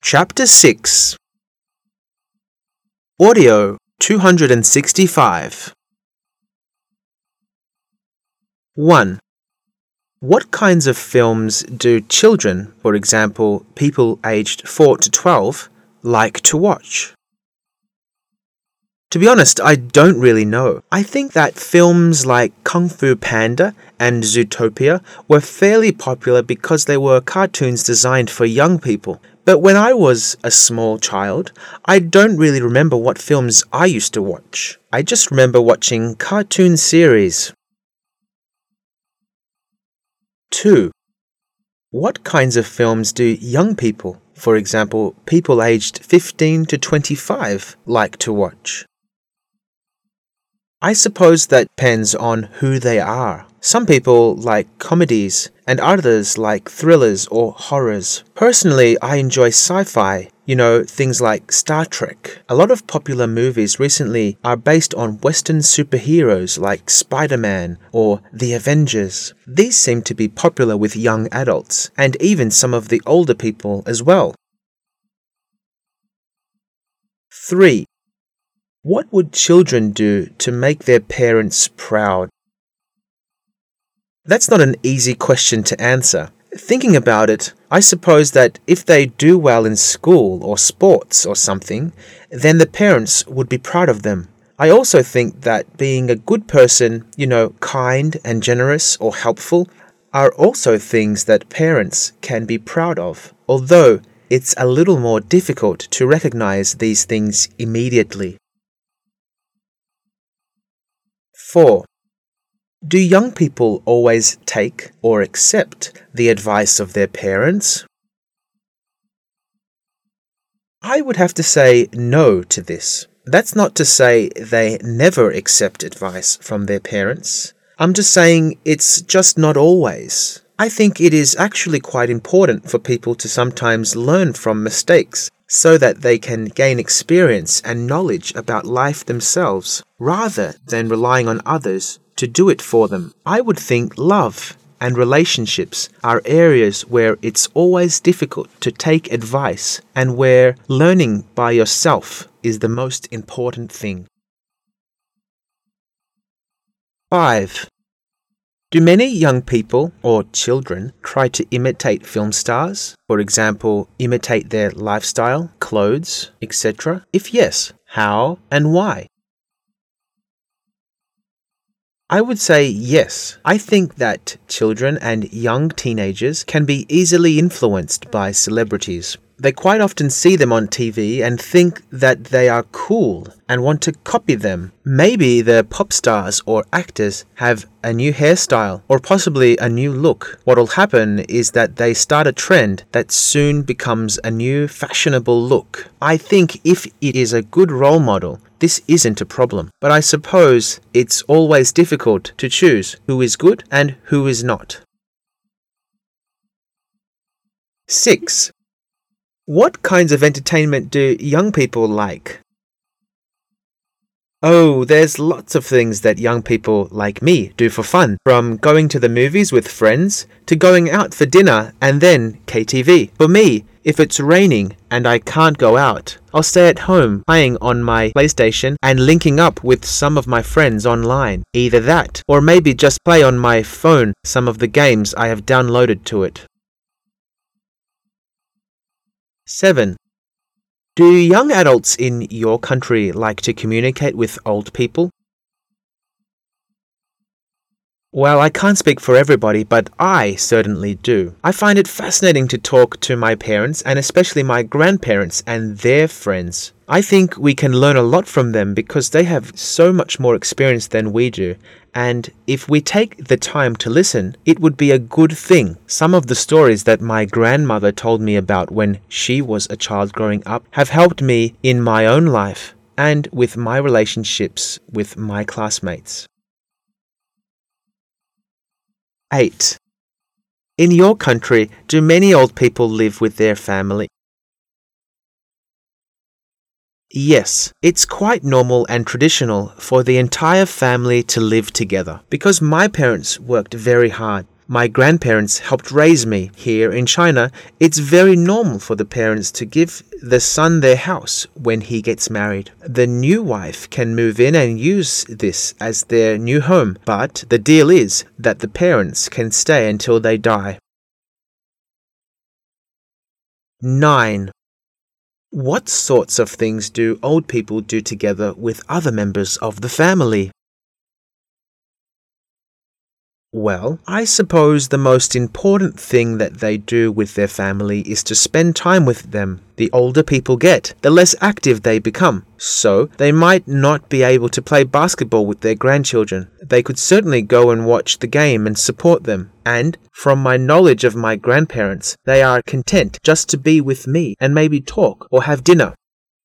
Chapter 6 Audio 265 1. What kinds of films do children, for example, people aged 4 to 12, like to watch? To be honest, I don't really know. I think that films like Kung Fu Panda and Zootopia were fairly popular because they were cartoons designed for young people. But when I was a small child, I don't really remember what films I used to watch. I just remember watching cartoon series. 2. What kinds of films do young people, for example, people aged 15 to 25, like to watch? I suppose that depends on who they are. Some people like comedies and others like thrillers or horrors. Personally, I enjoy sci-fi, things like Star Trek. A lot of popular movies recently are based on Western superheroes like Spider-Man or The Avengers. These seem to be popular with young adults and even some of the older people as well. 3. What would children do to make their parents proud? That's not an easy question to answer. Thinking about it, I suppose that if they do well in school or sports or something, then the parents would be proud of them. I also think that being a good person, kind and generous or helpful, are also things that parents can be proud of, although it's a little more difficult to recognize these things immediately. 4. Do young people always take or accept the advice of their parents? I would have to say no to this. That's not to say they never accept advice from their parents. I'm just saying it's just not always. I think it is actually quite important for people to sometimes learn from mistakes so that they can gain experience and knowledge about life themselves, rather than relying on others to do it for them. I would think love and relationships are areas where it's always difficult to take advice and where learning by yourself is the most important thing. 5. Do many young people or children try to imitate film stars? For example, imitate their lifestyle, clothes, etc.? If yes, how and why? I would say yes. I think that children and young teenagers can be easily influenced by celebrities. They quite often see them on TV and think that they are cool and want to copy them. Maybe the pop stars or actors have a new hairstyle or possibly a new look. What'll happen is that they start a trend that soon becomes a new fashionable look. I think if it is a good role model, this isn't a problem. But I suppose it's always difficult to choose who is good and who is not. 6. What kinds of entertainment do young people like? Oh, there's lots of things that young people like me do for fun, from going to the movies with friends to going out for dinner and then KTV. For me, if it's raining and I can't go out, I'll stay at home playing on my PlayStation and linking up with some of my friends online. Either that, or maybe just play on my phone some of the games I have downloaded to it. 7. Do young adults in your country like to communicate with old people? Well, I can't speak for everybody, but I certainly do. I find it fascinating to talk to my parents and especially my grandparents and their friends. I think we can learn a lot from them because they have so much more experience than we do. And if we take the time to listen, it would be a good thing. Some of the stories that my grandmother told me about when she was a child growing up have helped me in my own life and with my relationships with my classmates. 8. In your country, do many old people live with their family? Yes, it's quite normal and traditional for the entire family to live together because my parents worked very hard. My grandparents helped raise me. Here in China, it's very normal for the parents to give the son their house when he gets married. The new wife can move in and use this as their new home, but the deal is that the parents can stay until they die. 9. What sorts of things do old people do together with other members of the family? Well, I suppose the most important thing that they do with their family is to spend time with them. The older people get, the less active they become. So, they might not be able to play basketball with their grandchildren. They could certainly go and watch the game and support them. And, from my knowledge of my grandparents, they are content just to be with me and maybe talk or have dinner.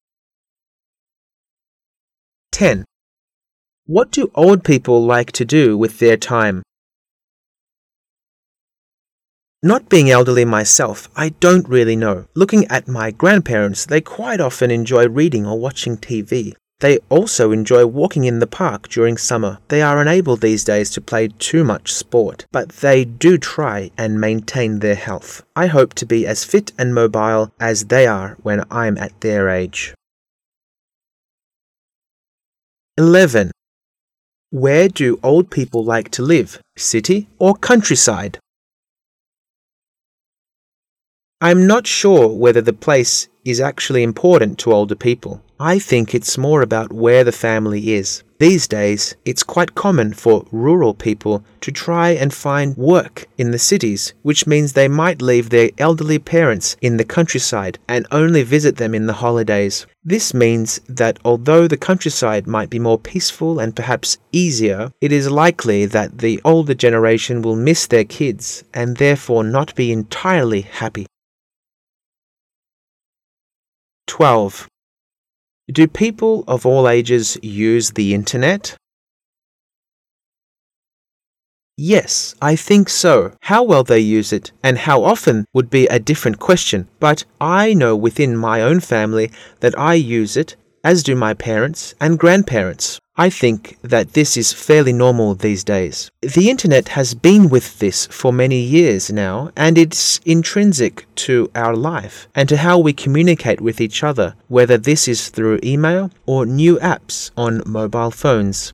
10. What do old people like to do with their time? Not being elderly myself, I don't really know. Looking at my grandparents, they quite often enjoy reading or watching TV. They also enjoy walking in the park during summer. They are unable these days to play too much sport, but they do try and maintain their health. I hope to be as fit and mobile as they are when I'm at their age. 11. Where do old people like to live? City or countryside? I'm not sure whether the place is actually important to older people. I think it's more about where the family is. These days, it's quite common for rural people to try and find work in the cities, which means they might leave their elderly parents in the countryside and only visit them in the holidays. This means that although the countryside might be more peaceful and perhaps easier, it is likely that the older generation will miss their kids and therefore not be entirely happy. 12. Do people of all ages use the internet? Yes, I think so. How well they use it and how often would be a different question, but I know within my own family that I use it, as do my parents and grandparents. I think that this is fairly normal these days. The internet has been with this for many years now, and it's intrinsic to our life and to how we communicate with each other, whether this is through email or new apps on mobile phones.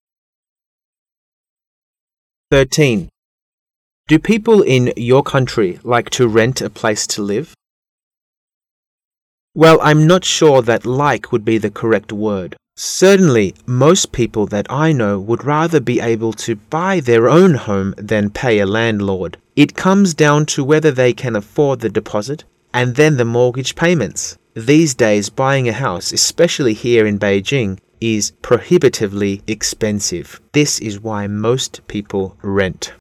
13. Do people in your country like to rent a place to live? Well, I'm not sure that like would be the correct word. Certainly, most people that I know would rather be able to buy their own home than pay a landlord. It comes down to whether they can afford the deposit and then the mortgage payments. These days, buying a house, especially here in Beijing, is prohibitively expensive. This is why most people rent.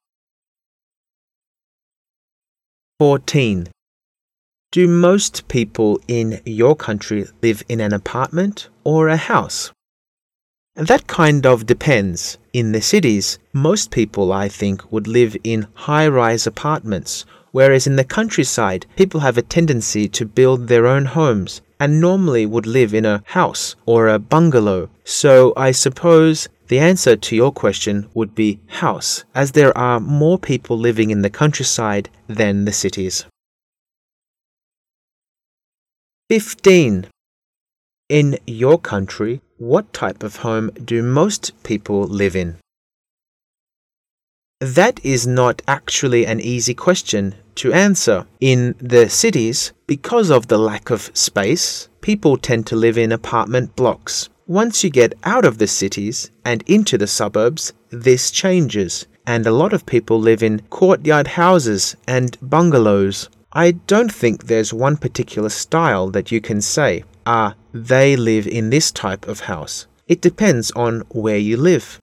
14. Do most people in your country live in an apartment or a house? That kind of depends. In the cities, most people, I think, would live in high-rise apartments, whereas in the countryside, people have a tendency to build their own homes and normally would live in a house or a bungalow. So I suppose the answer to your question would be house, as there are more people living in the countryside than the cities. 15. In your country, what type of home do most people live in? That is not actually an easy question to answer. In the cities, because of the lack of space, people tend to live in apartment blocks. Once you get out of the cities and into the suburbs, this changes, and a lot of people live in courtyard houses and bungalows. I don't think there's one particular style that you can say, they live in this type of house. It depends on where you live.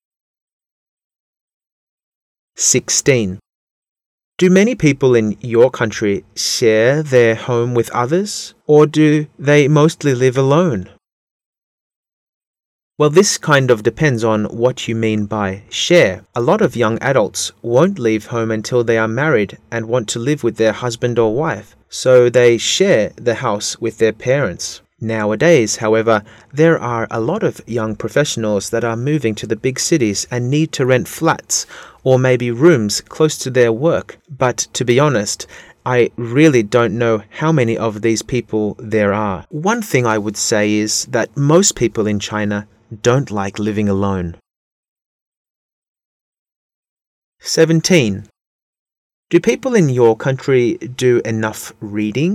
16. Do many people in your country share their home with others, or do they mostly live alone? Well, this kind of depends on what you mean by share. A lot of young adults won't leave home until they are married and want to live with their husband or wife, so they share the house with their parents. Nowadays, however, there are a lot of young professionals that are moving to the big cities and need to rent flats or maybe rooms close to their work. But to be honest, I really don't know how many of these people there are. One thing I would say is that most people in China don't like living alone. 17. Do people in your country do enough reading?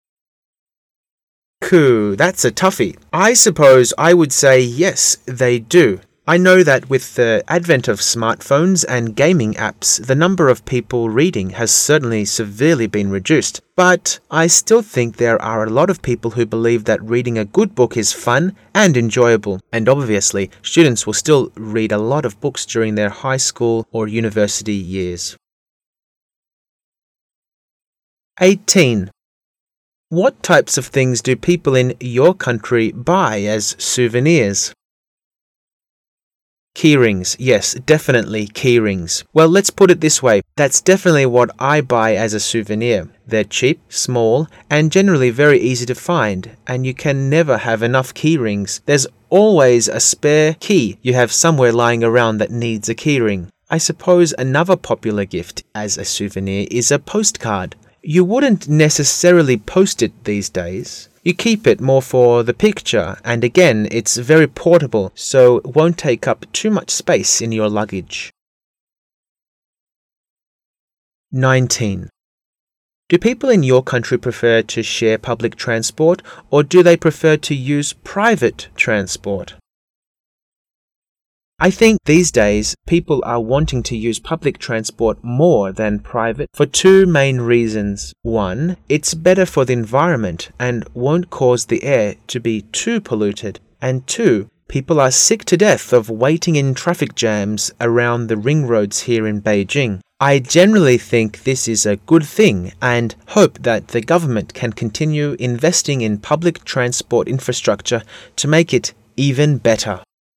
Cool, that's a toughie. I suppose I would say yes, they do. I know that with the advent of smartphones and gaming apps, the number of people reading has certainly severely been reduced. But I still think there are a lot of people who believe that reading a good book is fun and enjoyable. And obviously, students will still read a lot of books during their high school or university years. 18. What types of things do people in your country buy as souvenirs? Keyrings. Yes, definitely keyrings. Well, let's put it this way. That's definitely what I buy as a souvenir. They're cheap, small, and generally very easy to find, and you can never have enough keyrings. There's always a spare key you have somewhere lying around that needs a keyring. I suppose another popular gift as a souvenir is a postcard. You wouldn't necessarily post it these days. You keep it more for the picture, and again, it's very portable, so it won't take up too much space in your luggage. 19. Do people in your country prefer to share public transport, or do they prefer to use private transport? I think these days people are wanting to use public transport more than private for two main reasons. One, it's better for the environment and won't cause the air to be too polluted. And two, people are sick to death of waiting in traffic jams around the ring roads here in Beijing. I generally think this is a good thing and hope that the government can continue investing in public transport infrastructure to make it even better.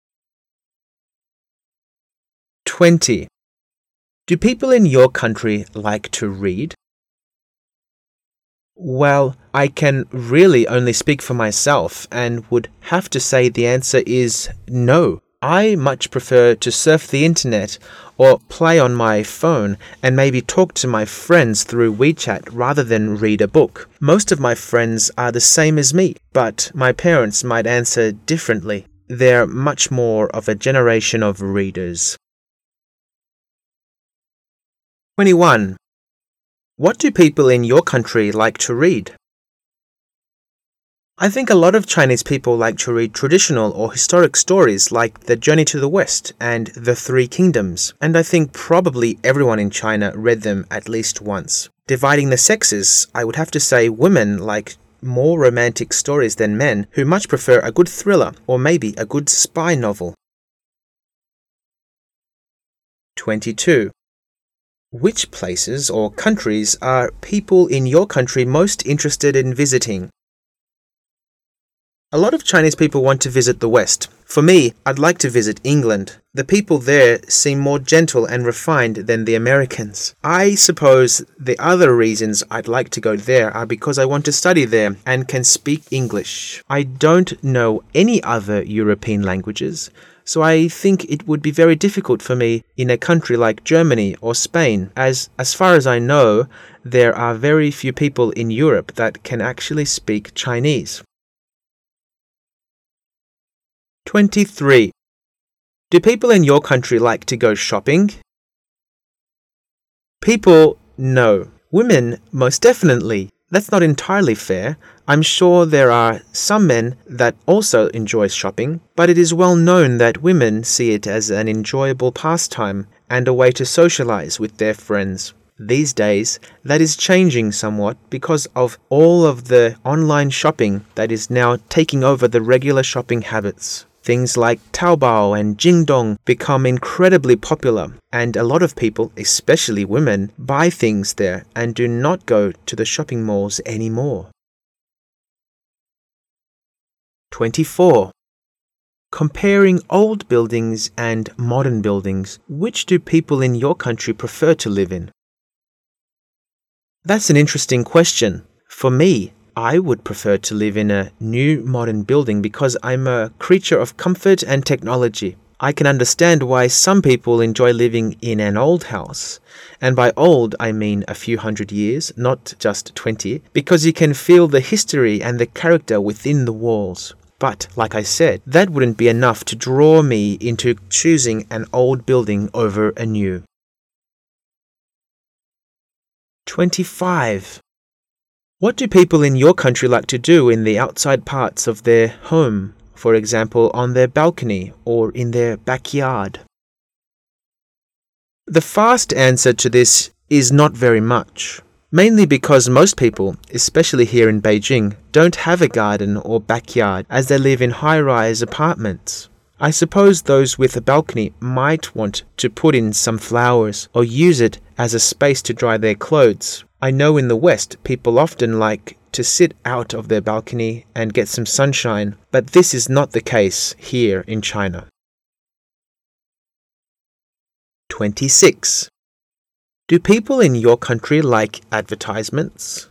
20. Do people in your country like to read? Well, I can really only speak for myself and would have to say the answer is no. I much prefer to surf the internet or play on my phone and maybe talk to my friends through WeChat rather than read a book. Most of my friends are the same as me, but my parents might answer differently. They're much more of a generation of readers. 21. What do people in your country like to read? I think a lot of Chinese people like to read traditional or historic stories like The Journey to the West and The Three Kingdoms, and I think probably everyone in China read them at least once. Dividing the sexes, I would have to say women like more romantic stories than men, who much prefer a good thriller or maybe a good spy novel. 22. Which places or countries are people in your country most interested in visiting? A lot of Chinese people want to visit the West. For me, I'd like to visit England. The people there seem more gentle and refined than the Americans. I suppose the other reasons I'd like to go there are because I want to study there and can speak English. I don't know any other European languages, so I think it would be very difficult for me in a country like Germany or Spain, as far as I know, there are very few people in Europe that can actually speak Chinese. 23. Do people in your country like to go shopping? People, no. Women, most definitely. That's not entirely fair. I'm sure there are some men that also enjoy shopping, but it is well known that women see it as an enjoyable pastime and a way to socialize with their friends. These days, that is changing somewhat because of all of the online shopping that is now taking over the regular shopping habits. Things like Taobao and Jingdong become incredibly popular, and a lot of people, especially women, buy things there and do not go to the shopping malls anymore. 24. Comparing old buildings and modern buildings, which do people in your country prefer to live in? That's an interesting question. For me, I would prefer to live in a new modern building because I'm a creature of comfort and technology. I can understand why some people enjoy living in an old house. And by old, I mean a few hundred years, not just 20, because you can feel the history and the character within the walls. But, like I said, that wouldn't be enough to draw me into choosing an old building over a new. 25. What do people in your country like to do in the outside parts of their home? For example, on their balcony or in their backyard? The fast answer to this is not very much. Mainly because most people, especially here in Beijing, don't have a garden or backyard as they live in high-rise apartments. I suppose those with a balcony might want to put in some flowers or use it as a space to dry their clothes. I know in the West, people often like to sit out of their balcony and get some sunshine, but this is not the case here in China. 26. Do people in your country like advertisements?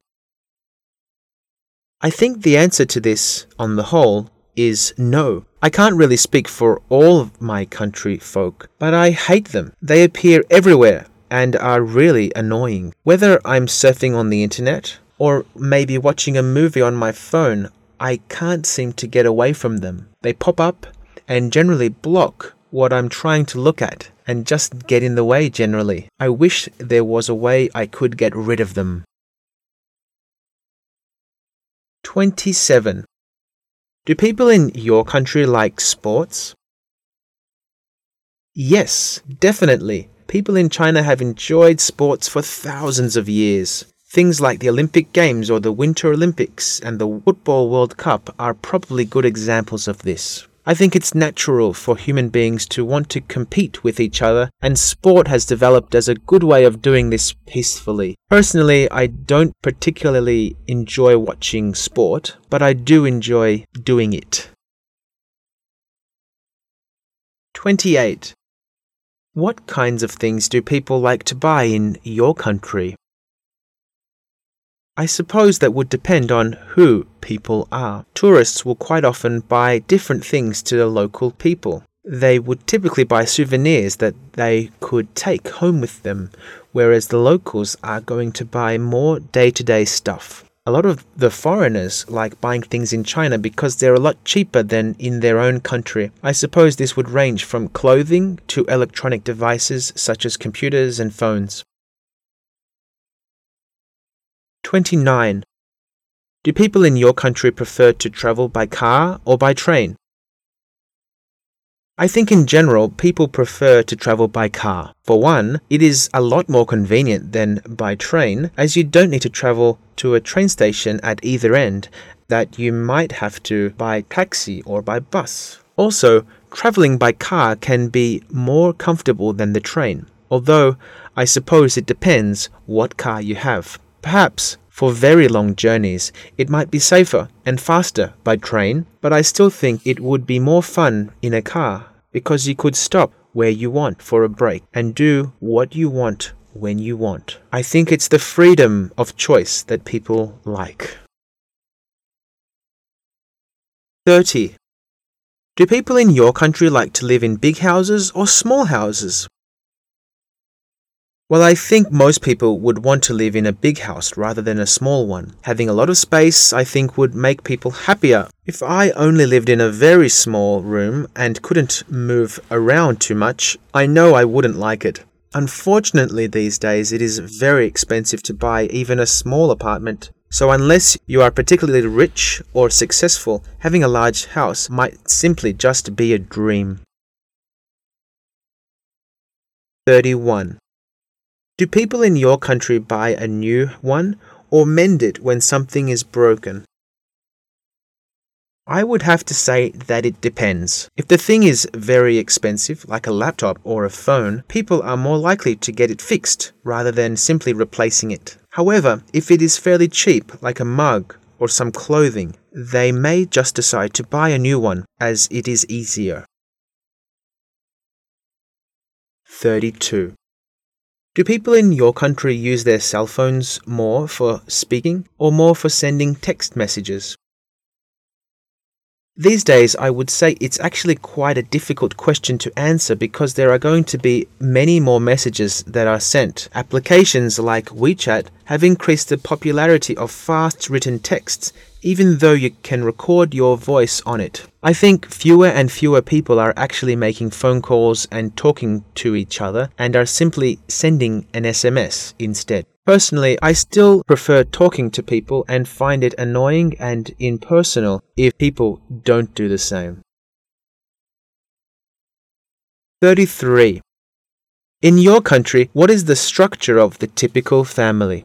I think the answer to this, on the whole, is no. I can't really speak for all of my country folk, but I hate them. They appear everywhere and are really annoying. Whether I'm surfing on the internet or maybe watching a movie on my phone, I can't seem to get away from them. They pop up and generally block what I'm trying to look at and just get in the way generally. I wish there was a way I could get rid of them. 27. Do people in your country like sports? Yes, definitely. People in China have enjoyed sports for thousands of years. Things like the Olympic Games or the Winter Olympics and the Football World Cup are probably good examples of this. I think it's natural for human beings to want to compete with each other, and sport has developed as a good way of doing this peacefully. Personally, I don't particularly enjoy watching sport, but I do enjoy doing it. 28. What kinds of things do people like to buy in your country? I suppose that would depend on who people are. Tourists will quite often buy different things to the local people. They would typically buy souvenirs that they could take home with them, whereas the locals are going to buy more day-to-day stuff. A lot of the foreigners like buying things in China because they're a lot cheaper than in their own country. I suppose this would range from clothing to electronic devices such as computers and phones. 29. Do people in your country prefer to travel by car or by train? I think in general, people prefer to travel by car. For one, it is a lot more convenient than by train, as you don't need to travel to a train station at either end that you might have to by taxi or by bus. Also, traveling by car can be more comfortable than the train, although I suppose it depends what car you have. Perhaps for very long journeys, it might be safer and faster by train, but I still think it would be more fun in a car because you could stop where you want for a break and do what you want when you want. I think it's the freedom of choice that people like. 30. Do people in your country like to live in big houses or small houses? Well, I think most people would want to live in a big house rather than a small one. Having a lot of space, I think, would make people happier. If I only lived in a very small room and couldn't move around too much, I know I wouldn't like it. Unfortunately, these days, it is very expensive to buy even a small apartment. So unless you are particularly rich or successful, having a large house might simply just be a dream. 31. Do people in your country buy a new one or mend it when something is broken? I would have to say that it depends. If the thing is very expensive, like a laptop or a phone, people are more likely to get it fixed rather than simply replacing it. However, if it is fairly cheap, like a mug or some clothing, they may just decide to buy a new one as it is easier. 32. Do people in your country use their cell phones more for speaking or more for sending text messages? These days, I would say it's actually quite a difficult question to answer because there are going to be many more messages that are sent. Applications like WeChat have increased the popularity of fast written texts, even though you can record your voice on it. I think fewer and fewer people are actually making phone calls and talking to each other and are simply sending an SMS instead. Personally, I still prefer talking to people and find it annoying and impersonal if people don't do the same. 33. In your country, what is the structure of the typical family?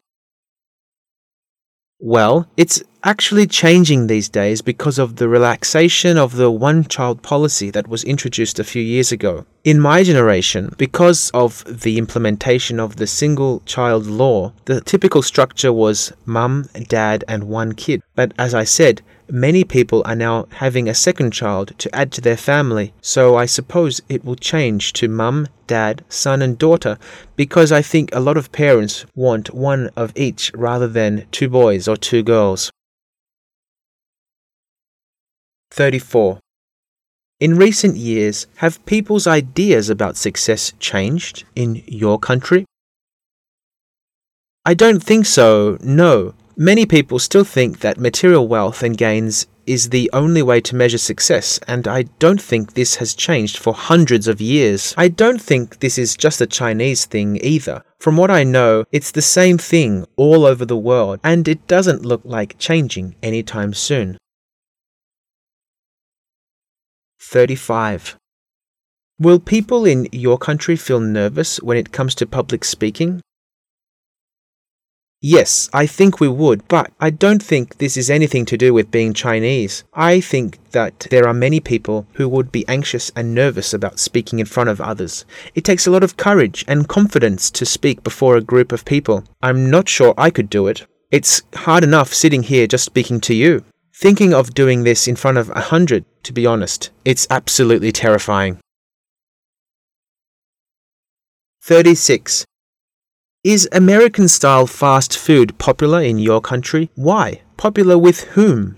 Well, it's actually changing these days because of the relaxation of the one-child policy that was introduced a few years ago. In my generation, because of the implementation of the single-child law, the typical structure was mum, dad, and one kid. But as I said, many people are now having a second child to add to their family, so I suppose it will change to mum, dad, son and daughter, because I think a lot of parents want one of each rather than 2 boys or 2 girls. 34. In recent years, have people's ideas about success changed in your country? I don't think so, no. Many people still think that material wealth and gains is the only way to measure success, and I don't think this has changed for hundreds of years. I don't think this is just a Chinese thing either. From what I know, it's the same thing all over the world, and it doesn't look like changing anytime soon. 35. Will people in your country feel nervous when it comes to public speaking? Yes, I think we would, but I don't think this is anything to do with being Chinese. I think that there are many people who would be anxious and nervous about speaking in front of others. It takes a lot of courage and confidence to speak before a group of people. I'm not sure I could do it. It's hard enough sitting here just speaking to you. Thinking of doing this in front of 100, to be honest, it's absolutely terrifying. 36. Is American-style fast food popular in your country? Why? Popular with whom?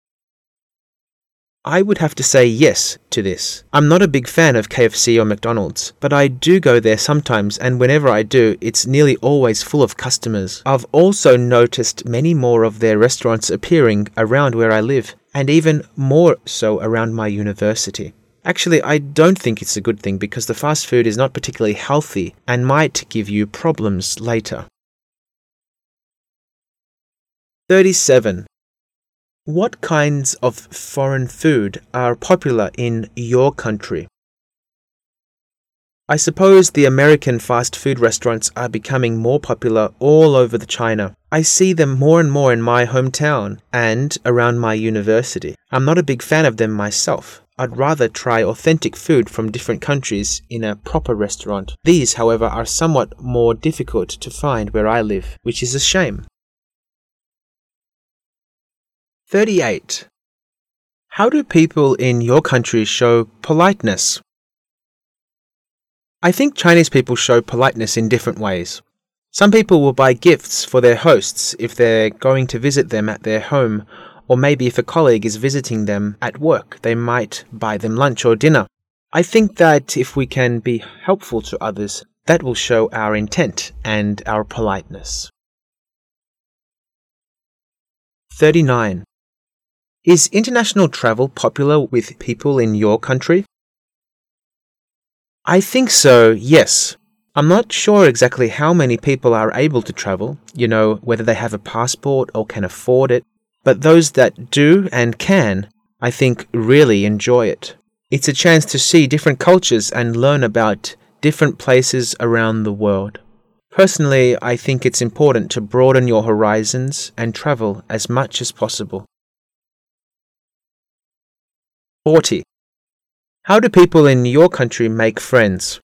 I would have to say yes to this. I'm not a big fan of KFC or McDonald's, but I do go there sometimes, and whenever I do, it's nearly always full of customers. I've also noticed many more of their restaurants appearing around where I live, and even more so around my university. Actually, I don't think it's a good thing because the fast food is not particularly healthy and might give you problems later. 37. What kinds of foreign food are popular in your country? I suppose the American fast food restaurants are becoming more popular all over China. I see them more and more in my hometown and around my university. I'm not a big fan of them myself. I'd rather try authentic food from different countries in a proper restaurant. These, however, are somewhat more difficult to find where I live, which is a shame. 38. How do people in your country show politeness? I think Chinese people show politeness in different ways. Some people will buy gifts for their hosts if they're going to visit them at their home, or maybe if a colleague is visiting them at work, they might buy them lunch or dinner. I think that if we can be helpful to others, that will show our intent and our politeness. 39. Is international travel popular with people in your country? I think so, yes. I'm not sure exactly how many people are able to travel, whether they have a passport or can afford it, but those that do and can, I think, really enjoy it. It's a chance to see different cultures and learn about different places around the world. Personally, I think it's important to broaden your horizons and travel as much as possible. 40. How do people in your country make friends?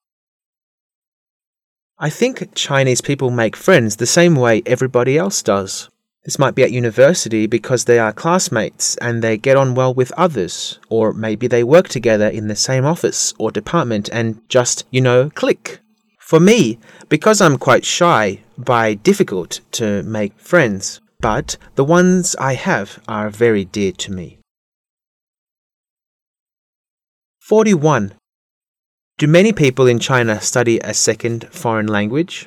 I think Chinese people make friends the same way everybody else does. This might be at university because they are classmates and they get on well with others, or maybe they work together in the same office or department and just, click. For me, because I'm quite shy, by difficult to make friends, but the ones I have are very dear to me. 41. Do many people in China study a second foreign language?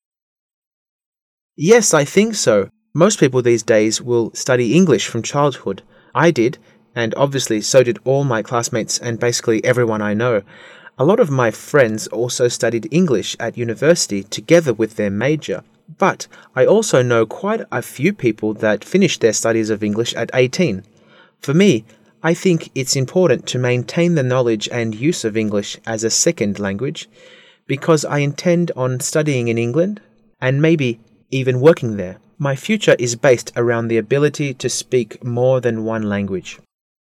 Yes, I think so. Most people these days will study English from childhood. I did, and obviously so did all my classmates and basically everyone I know. A lot of my friends also studied English at university together with their major. But I also know quite a few people that finished their studies of English at 18. For me, I think it's important to maintain the knowledge and use of English as a second language because I intend on studying in England and maybe even working there. My future is based around the ability to speak more than one language.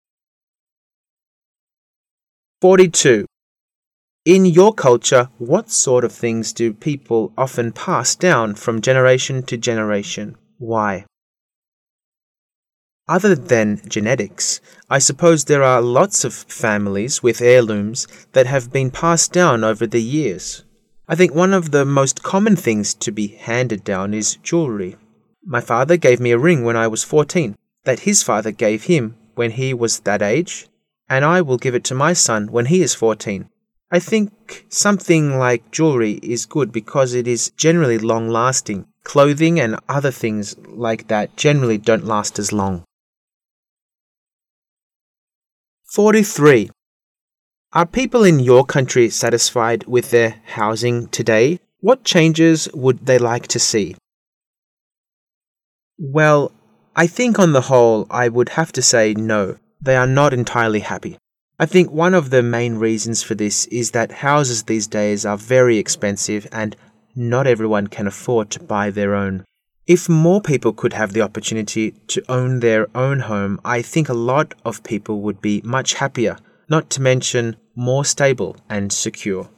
42. In your culture, what sort of things do people often pass down from generation to generation? Why? Other than genetics, I suppose there are lots of families with heirlooms that have been passed down over the years. I think one of the most common things to be handed down is jewelry. My father gave me a ring when I was 14 that his father gave him when he was that age, and I will give it to my son when he is 14. I think something like jewelry is good because it is generally long-lasting. Clothing and other things like that generally don't last as long. 43. Are people in your country satisfied with their housing today? What changes would they like to see? Well, I think on the whole I would have to say no. They are not entirely happy. I think one of the main reasons for this is that houses these days are very expensive and not everyone can afford to buy their own. If more people could have the opportunity to own their own home, I think a lot of people would be much happier, not to mention more stable and secure.